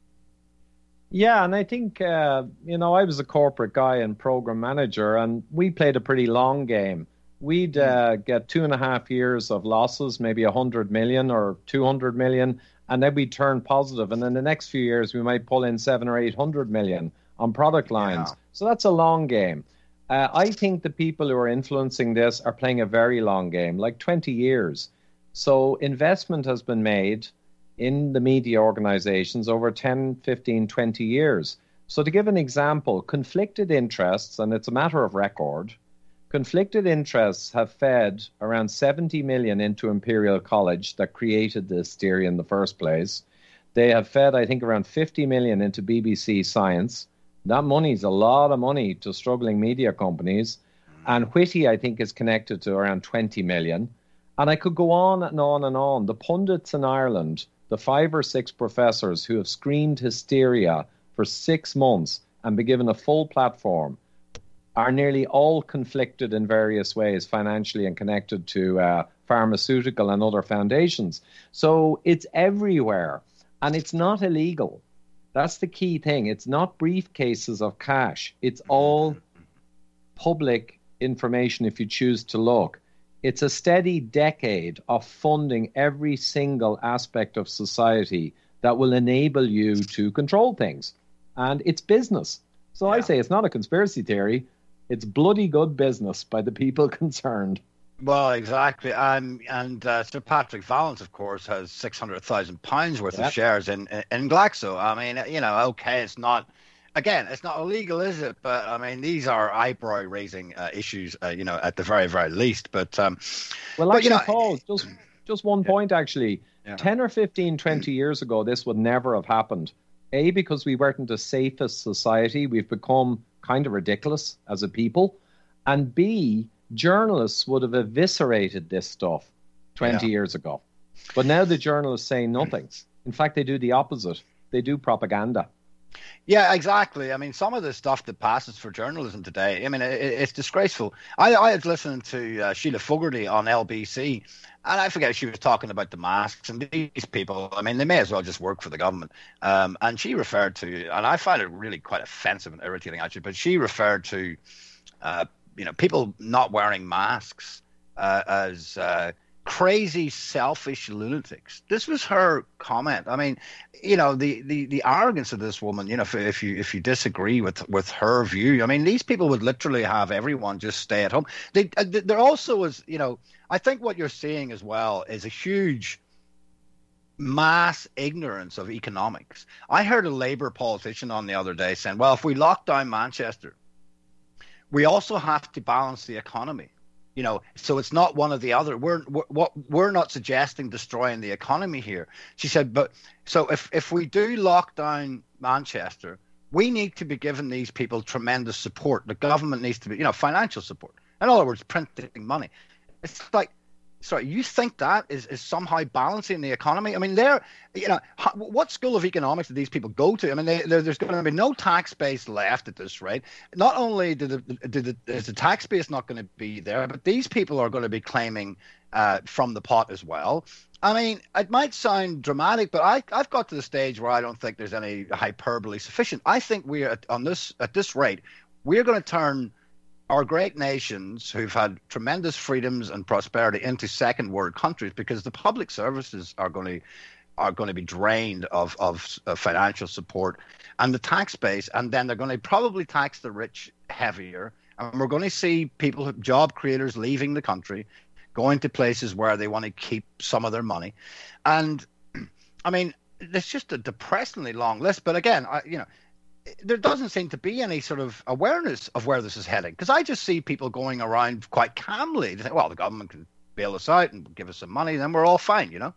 Yeah, and I think, uh, you know, I was a corporate guy and program manager, and we played a pretty long game. We'd uh, get two and a half years of losses, maybe one hundred million or two hundred million, and then we'd turn positive. And then the next few years, we might pull in seven or eight hundred million on product lines. Yeah. So that's a long game. Uh, I think the people who are influencing this are playing a very long game, like twenty years. So investment has been made in the media organizations over ten, fifteen, twenty years. So to give an example, conflicted interests, and it's a matter of record, conflicted interests have fed around seventy million into Imperial College that created the hysteria in the first place. They have fed, I think, around fifty million into B B C Science. That money's a lot of money to struggling media companies. And Whitty, I think, is connected to around twenty million. And I could go on and on and on. The pundits in Ireland, the five or six professors who have screamed hysteria for six months and been given a full platform, are nearly all conflicted in various ways, financially and connected to uh, pharmaceutical and other foundations. So it's everywhere, and it's not illegal. That's the key thing. It's not briefcases of cash. It's all public information if you choose to look. It's a steady decade of funding every single aspect of society that will enable you to control things. And it's business. So yeah. I say it's not a conspiracy theory. It's bloody good business by the people concerned. Well, exactly. Um, and uh, Sir Patrick Vallance, of course, has six hundred thousand pounds worth yep. of shares in, in, in Glaxo. I mean, you know, okay, it's not, again, it's not illegal, is it? But, I mean, these are eyebrow-raising uh, issues, uh, you know, at the very, very least. But, um, well, but, actually, you know, Paul, just, just one yeah. point, actually. Yeah. ten or fifteen, twenty years ago, this would never have happened. A, because we weren't the safest society. We've become kind of ridiculous as a people. And B, journalists would have eviscerated this stuff twenty yeah. years ago. But now the journalists say nothing. In fact, they do the opposite. They do propaganda. Yeah, exactly. I mean, some of the stuff that passes for journalism today, I mean, it, it's disgraceful. I, I was listening to uh, Sheila Fogarty on L B C, and I forget, she was talking about the masks, and these people, I mean, they may as well just work for the government. Um, and she referred to, and I find it really quite offensive and irritating, actually, but she referred to, uh, you know, people not wearing masks uh, as uh, crazy, selfish lunatics. This was her comment. I mean, you know, the, the, the arrogance of this woman, you know, if, if you if you disagree with, with her view, I mean, these people would literally have everyone just stay at home. They, there also is, you know, I think what you're seeing as well is a huge mass ignorance of economics. I heard a Labour politician on the other day saying, well, if we lock down Manchester, we also have to balance the economy. You know, so it's not one or the other. We're we're, we're not suggesting destroying the economy here. She said, but so if, if we do lock down Manchester, we need to be giving these people tremendous support. The government needs to be, you know, financial support. In other words, printing money. It's like, sorry, you think that is, is somehow balancing the economy? I mean, they're, you know, what school of economics do these people go to? I mean, they, there's going to be no tax base left at this rate. Not only do the, do the, is the tax base not going to be there, but these people are going to be claiming uh, from the pot as well. I mean, it might sound dramatic, but I, I've got to the stage where I don't think there's any hyperbole sufficient. I think we're at, on this at this rate, we're going to turn our great nations who've had tremendous freedoms and prosperity into second world countries, because the public services are going to are going to be drained of, of of financial support and the tax base, and then they're going to probably tax the rich heavier, and we're going to see people, job creators, leaving the country, going to places where they want to keep some of their money. And I mean, it's just a depressingly long list. But again, I, you know, there doesn't seem to be any sort of awareness of where this is heading, because I just see people going around quite calmly to think, well, the government can bail us out and give us some money, then we're all fine, you know?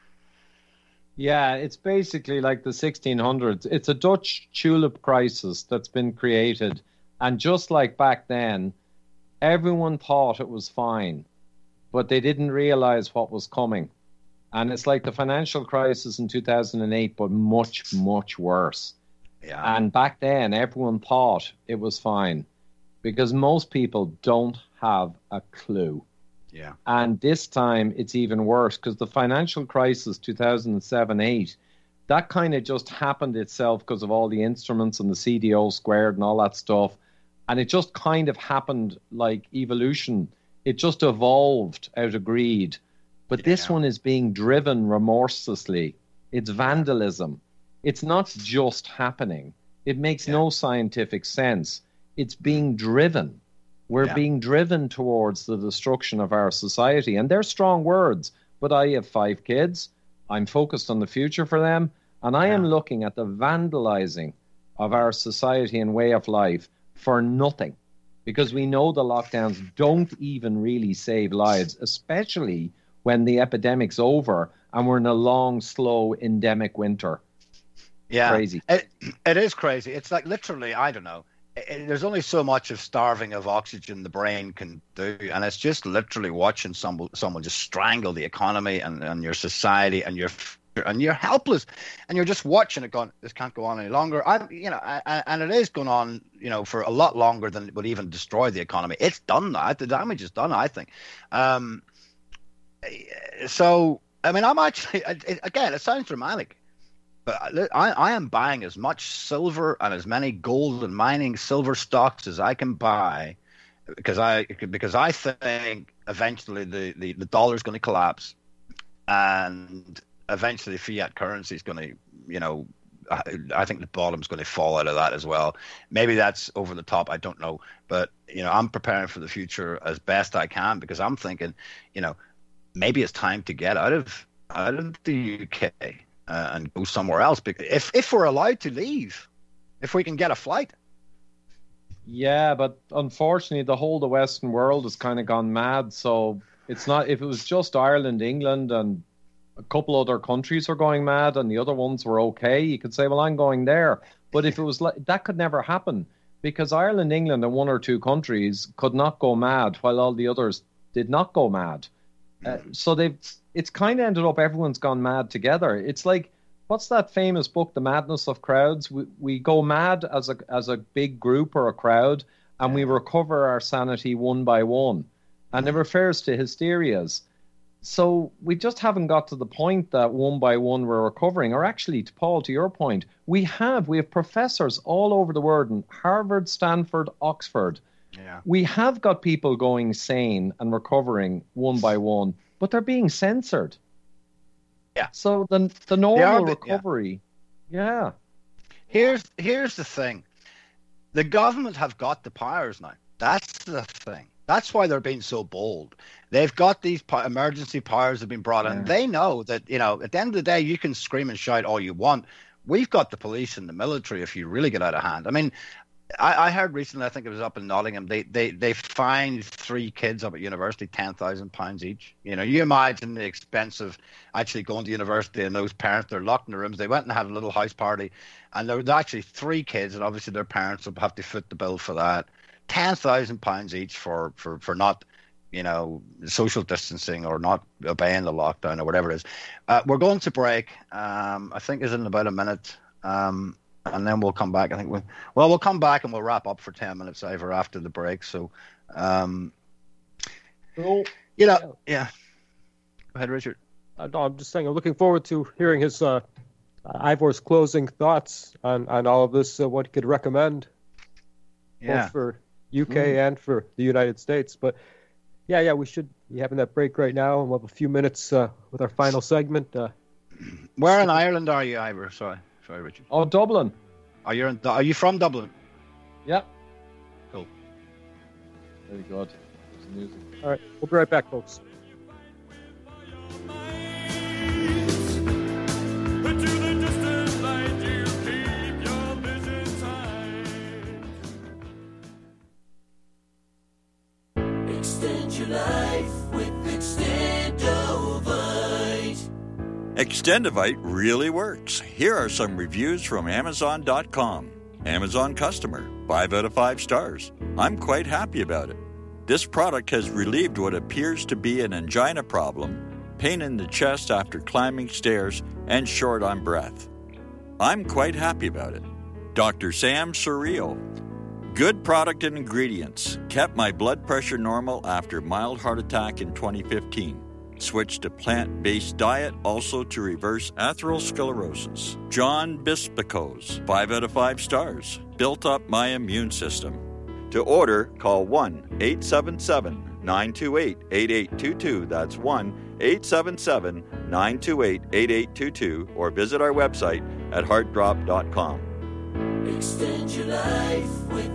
Yeah, it's basically like the sixteen hundreds. It's a Dutch tulip crisis that's been created. And just like back then, everyone thought it was fine, but they didn't realize what was coming. And it's like the financial crisis in two thousand eight, but much, much worse. Yeah. And back then, everyone thought it was fine, because most people don't have a clue. Yeah. And this time it's even worse, because the financial crisis two thousand seven eight, that kind of just happened itself because of all the instruments and the C D O squared and all that stuff. And it just kind of happened like evolution. It just evolved out of greed. But yeah. This one is being driven remorselessly. It's vandalism. It's not just happening. It makes yeah. no scientific sense. It's being driven. We're yeah. being driven towards the destruction of our society. And they're strong words, but I have five kids. I'm focused on the future for them. And I yeah. am looking at the vandalizing of our society and way of life for nothing. Because we know the lockdowns don't even really save lives, especially when the epidemic's over and we're in a long, slow, endemic winter. Yeah. Crazy. It, it is crazy. It's like literally, I don't know. It, there's only so much of starving of oxygen the brain can do, and it's just literally watching someone someone just strangle the economy and, and your society, and you're and you're helpless, and you're just watching it going, this can't go on any longer. I, you know, I, and it is going on, you know, for a lot longer than it would even destroy the economy. It's done now. The damage is done, I think. Um, so, I mean, I'm actually it, again, it sounds dramatic. But I, I am buying as much silver and as many gold and mining silver stocks as I can buy, because I because I think eventually the, the, the dollar is going to collapse, and eventually fiat currency is going to, you know, I, I think the bottom's going to fall out of that as well. Maybe that's over the top. I don't know. But, you know, I'm preparing for the future as best I can, because I'm thinking, you know, maybe it's time to get out of out of the U K. Uh, and go somewhere else, because if if we're allowed to leave, if we can get a flight. Yeah, but unfortunately, the whole of the Western world has kind of gone mad. So it's not. If it was just Ireland, England, and a couple other countries are going mad, and the other ones were okay, you could say, well, I'm going there. But if it was like that, could never happen, because Ireland, England, and one or two countries could not go mad, while all the others did not go mad. Uh, so they've. It's kind of ended up everyone's gone mad together. It's like, what's that famous book, The Madness of Crowds? We we go mad as a as a big group or a crowd, and we recover our sanity one by one. And it refers to hysterias. So we just haven't got to the point that one by one we're recovering. Or actually, to Paul, to your point, we have. We have professors all over the world in Harvard, Stanford, Oxford. Yeah. We have got people going sane and recovering one by one. But they're being censored. Yeah. So the the normal are, recovery, yeah. yeah. Here's here's the thing. The government have got the powers now. That's the thing. That's why they're being so bold. They've got these po- emergency powers have been brought in. Yeah. They know that, you know, at the end of the day, you can scream and shout all you want. We've got the police and the military if you really get out of hand. I mean, I, I heard recently, I think it was up in Nottingham, they they they fined three kids up at university ten thousand pounds each. You know, you imagine the expense of actually going to university, and those parents, they're locked in their rooms. They went and had a little house party, and there were actually three kids, and obviously their parents will have to foot the bill for that. ten thousand pounds each for, for, for not, you know, social distancing or not obeying the lockdown or whatever it is. Uh, we're going to break. Um, I think it's in about a minute. Um And then we'll come back. I think we well, we'll come back and we'll wrap up for ten minutes, Ivor, after the break. So, um, well, you know, yeah. Go ahead, Richard. Uh, no, I'm just saying, I'm looking forward to hearing his uh, Ivor's closing thoughts on, on all of this. Uh, what he could recommend, yeah. both for U K mm. and for the United States. But yeah, yeah, we should be having that break right now, and we'll have a few minutes uh, with our final segment. Uh, Where in Ireland are you, Ivor? Sorry, sorry, Richard. Oh, Dublin. Are you in, Are you from Dublin? Yeah. Cool. Very good. There's music. All right, we'll be right back, folks. Extend your life with Extendovite. Extendovite really works. Here are some reviews from Amazon dot com. Amazon customer, five out of five stars. I'm quite happy about it. This product has relieved what appears to be an angina problem, pain in the chest after climbing stairs, and short on breath. I'm quite happy about it. Doctor Sam Surreal. Good product and ingredients. Kept my blood pressure normal after mild heart attack in twenty fifteen. Switched to plant-based diet also to reverse atherosclerosis. John Bispicos, five out of five stars. Built up my immune system. To order, call one eight seven seven, nine two eight, eight eight two two. That's one eight seven seven, nine two eight, eight eight two two or visit our website at heart drop dot com. Extend your life with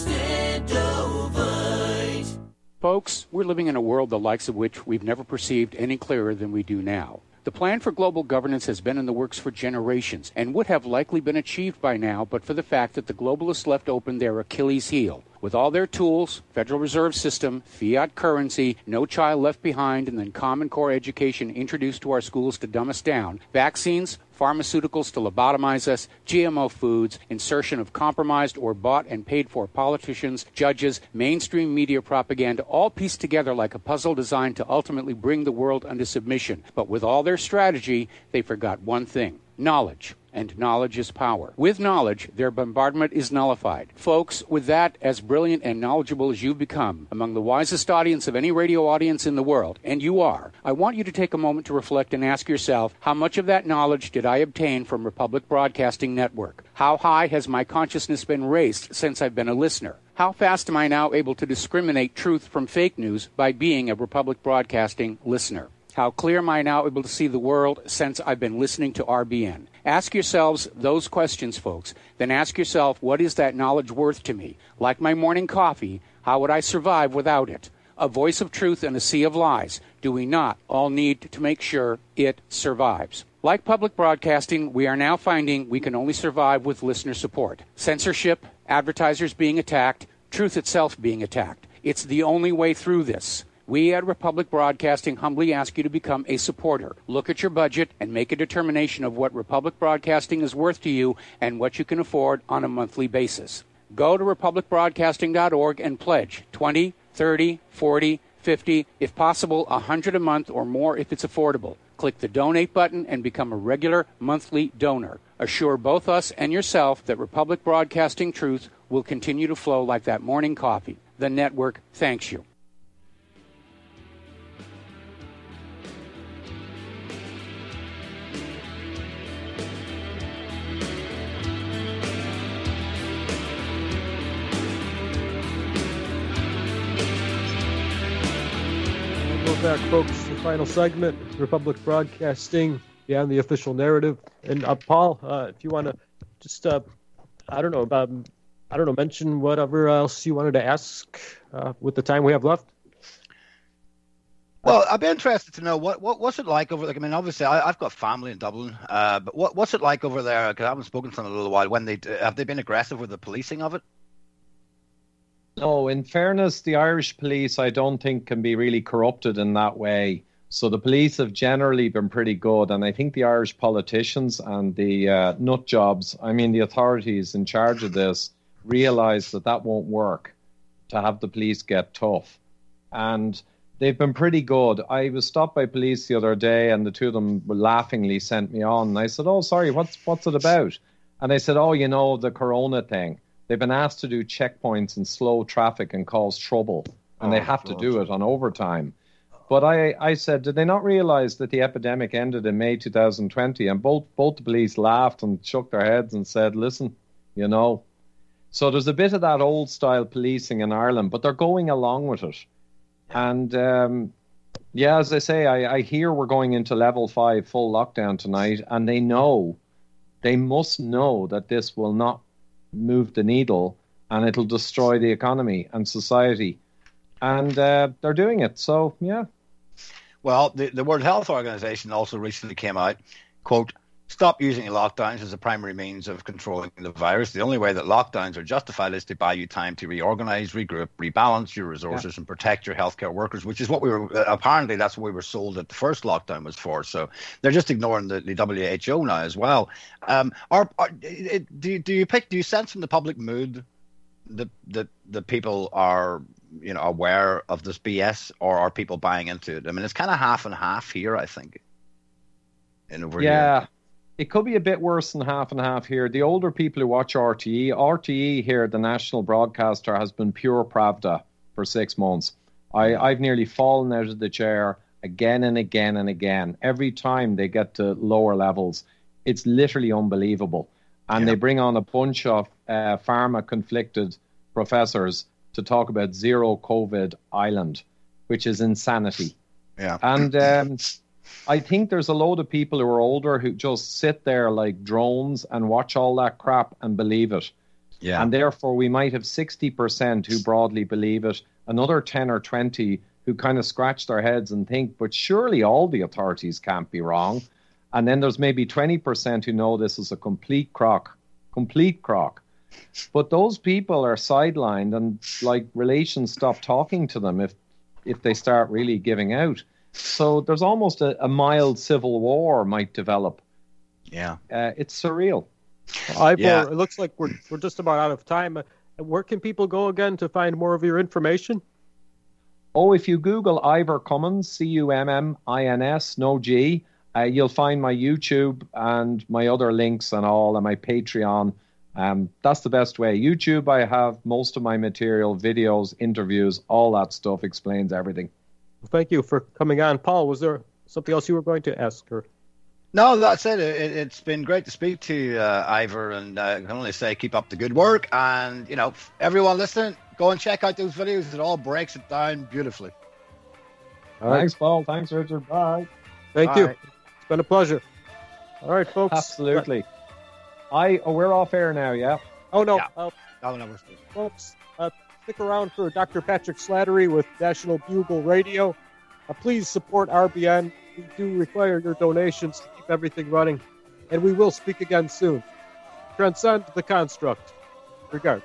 Extendovite. Folks, we're living in a world the likes of which we've never perceived any clearer than we do now. The plan for global governance has been in the works for generations and would have likely been achieved by now but for the fact that the globalists left open their Achilles heel. With all their tools, Federal Reserve System, fiat currency, no child left behind, and then Common Core education introduced to our schools to dumb us down, vaccines, pharmaceuticals to lobotomize us, G M O foods, insertion of compromised or bought and paid for politicians, judges, mainstream media propaganda, all pieced together like a puzzle designed to ultimately bring the world under submission. But with all their strategy, they forgot one thing: knowledge. And knowledge is power. With knowledge, their bombardment is nullified. Folks, with that, as brilliant and knowledgeable as you've become, among the wisest audience of any radio audience in the world, and you are, I want you to take a moment to reflect and ask yourself, how much of that knowledge did I obtain from Republic Broadcasting Network? How high has my consciousness been raised since I've been a listener? How fast am I now able to discriminate truth from fake news by being a Republic Broadcasting listener? How clear am I now able to see the world since I've been listening to R B N? Ask yourselves those questions, folks. Then ask yourself, what is that knowledge worth to me? Like my morning coffee, how would I survive without it? A voice of truth in a sea of lies. Do we not all need to make sure it survives? Like public broadcasting, we are now finding we can only survive with listener support. Censorship, advertisers being attacked, truth itself being attacked. It's the only way through this. We at Republic Broadcasting humbly ask you to become a supporter. Look at your budget and make a determination of what Republic Broadcasting is worth to you and what you can afford on a monthly basis. Go to republic broadcasting dot org and pledge twenty, thirty, forty, fifty, if possible one hundred a month or more if it's affordable. Click the donate button and become a regular monthly donor. Assure both us and yourself that Republic Broadcasting truth will continue to flow like that morning coffee. The network thanks you. Back, folks, the final segment, Republic Broadcasting, Beyond the Official Narrative. And uh, Paul, uh, if you want to just, uh, I don't know, about, I don't know, mention whatever else you wanted to ask uh, with the time we have left. Well, I'd be interested to know what, what what's it like over. Like, I mean, obviously, I, I've got family in Dublin, uh, but what what's it like over there? Because I haven't spoken to them in a little while. When they have they been aggressive with the policing of it? No, in fairness, the Irish police, I don't think, can be really corrupted in that way. So the police have generally been pretty good. And I think the Irish politicians and the uh, nut jobs, I mean, the authorities in charge of this, realise that that won't work to have the police get tough. And they've been pretty good. I was stopped by police the other day and the two of them laughingly sent me on. And I said, oh, sorry, what's what's it about? And they said, oh, you know, the corona thing. They've been asked to do checkpoints and slow traffic and cause trouble, and oh, they have God. to do it on overtime. But I, I said, did they not realize that the epidemic ended in May two thousand twenty? And both both the police laughed and shook their heads and said, listen, you know. So there's a bit of that old style policing in Ireland, but they're going along with it. And um, yeah, as I say, I, I hear we're going into level five full lockdown tonight, and they know, they must know that this will not move the needle and it'll destroy the economy and society. And uh, they're doing it. So, yeah. Well, the, the World Health Organization also recently came out, quote, stop using lockdowns as a primary means of controlling the virus. The only way that lockdowns are justified is to buy you time to reorganize, regroup, rebalance your resources, yeah. and protect your healthcare workers, which is what we were, uh, apparently that's what we were sold that the first lockdown was for. So they're just ignoring the, the W H O now as well. Um, are, are, it, do, do you pick, do you sense from the public mood that, that, that people are, you know, aware of this B S, or are people buying into it? I mean, it's kind of half and half here, I think. In over yeah. here. It could be a bit worse than half and half here. The older people who watch R T E, R T E here, the national broadcaster, has been pure Pravda for six months. I, I've nearly fallen out of the chair again and again and again. Every time they get to lower levels, it's literally unbelievable. And yeah. they bring on a bunch of uh, pharma-conflicted professors to talk about zero COVID Ireland, which is insanity. Yeah. And um, I think there's a load of people who are older who just sit there like drones and watch all that crap and believe it. Yeah. And therefore we might have sixty percent who broadly believe it, another ten or twenty who kind of scratch their heads and think, but surely all the authorities can't be wrong. And then there's maybe twenty percent who know this is a complete crock, complete crock. But those people are sidelined, and like relations stop talking to them if if they start really giving out. So there's almost a, a mild civil war might develop. Yeah, uh, it's surreal. Ivor, yeah. It looks like we're we're just about out of time. Uh, where can people go again to find more of your information? Oh, if you Google Ivor Cummins, C U M M I N S, no G, uh, you'll find my YouTube and my other links and all, and my Patreon. Um, that's the best way. YouTube, I have most of my material, videos, interviews, all that stuff explains everything. Well, thank you for coming on. Paul, was there something else you were going to ask her? No, that's it. it it's been great to speak to you, uh, Ivor, and uh, I can only say keep up the good work. And, you know, everyone listening, go and check out those videos. It all breaks it down beautifully. All Thanks, right. Paul. Thanks, Richard. Bye. Thank Bye. you. It's been a pleasure. All right, folks. Absolutely. I oh, we're off air now, yeah? Oh, no. Yeah. Uh, oh, no, we're still. Folks, uh, stick around for Doctor Patrick Slattery with National Bugle Radio. Uh, please support R B N. We do require your donations to keep everything running. And we will speak again soon. Transcend the construct. Regards.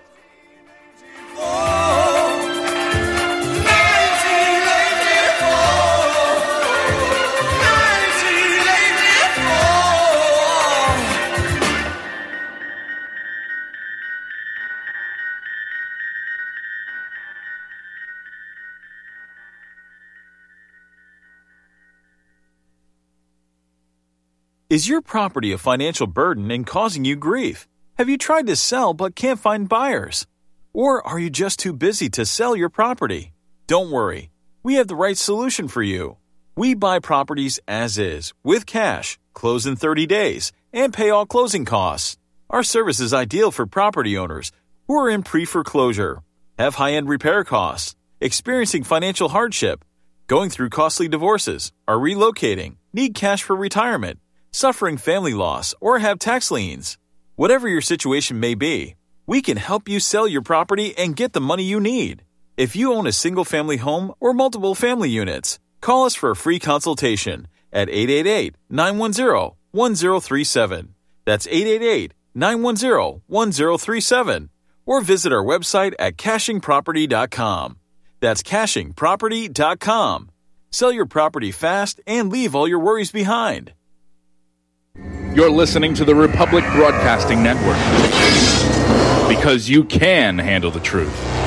Is your property a financial burden and causing you grief? Have you tried to sell but can't find buyers? Or are you just too busy to sell your property? Don't worry, we have the right solution for you. We buy properties as is, with cash, close in thirty days, and pay all closing costs. Our service is ideal for property owners who are in pre-foreclosure, have high-end repair costs, experiencing financial hardship, going through costly divorces, are relocating, need cash for retirement, suffering family loss, or have tax liens. Whatever your situation may be, we can help you sell your property and get the money you need. If you own a single-family home or multiple family units, call us for a free consultation at eight eight eight, nine one zero, one zero three seven. That's eight eight eight, nine one zero, one zero three seven. Or visit our website at caching property dot com. That's caching property dot com. Sell your property fast and leave all your worries behind. You're listening to the Republic Broadcasting Network, because you can handle the truth.